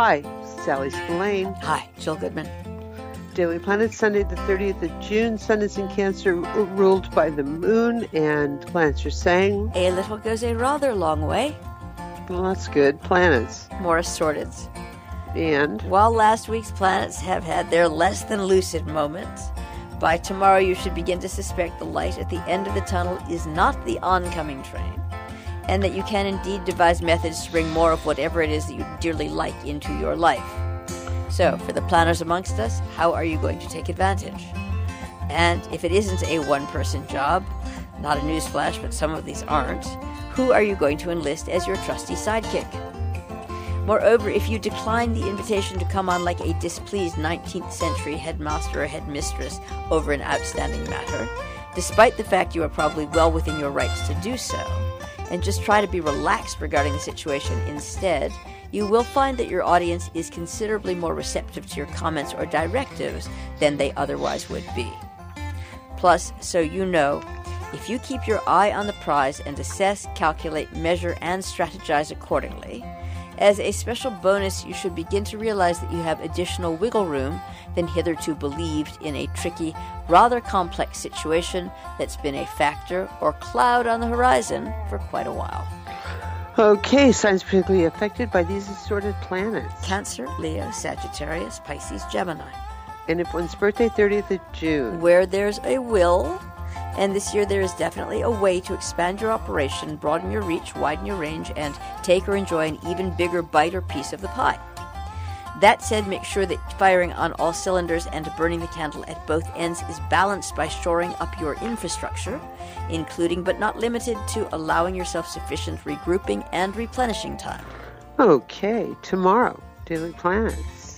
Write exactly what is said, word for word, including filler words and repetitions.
Hi, Sally Spillane. Hi, Jill Goodman. Daily Planet, Sunday the thirtieth of June. Sun is in Cancer, ruled by the moon, and planets are saying... A little goes a rather long way. Well, that's good. Planets. More assorted. And? While last week's planets have had their less than lucid moments, by tomorrow you should begin to suspect the light at the end of the tunnel is not the oncoming train, and that you can indeed devise methods to bring more of whatever it is that you dearly like into your life. So, for the planners amongst us, how are you going to take advantage? And if it isn't a one-person job, not a newsflash, but some of these aren't, who are you going to enlist as your trusty sidekick? Moreover, if you decline the invitation to come on like a displeased nineteenth century headmaster or headmistress over an outstanding matter, despite the fact you are probably well within your rights to do so, and just try to be relaxed regarding the situation instead, you will find that your audience is considerably more receptive to your comments or directives than they otherwise would be. Plus, so you know, if you keep your eye on the prize and assess, calculate, measure, and strategize accordingly, as a special bonus, you should begin to realize that you have additional wiggle room than hitherto believed in a tricky, rather complex situation that's been a factor or cloud on the horizon for quite a while. Okay, signs particularly affected by these assorted planets. Cancer, Leo, Sagittarius, Pisces, Gemini. And if one's birthday, thirtieth of June. Where there's a will, and this year there is definitely a way to expand your operation, broaden your reach, widen your range, and take or enjoy an even bigger bite or piece of the pie. That said, make sure that firing on all cylinders and burning the candle at both ends is balanced by shoring up your infrastructure, including but not limited to allowing yourself sufficient regrouping and replenishing time. Okay, tomorrow, Daily Planets.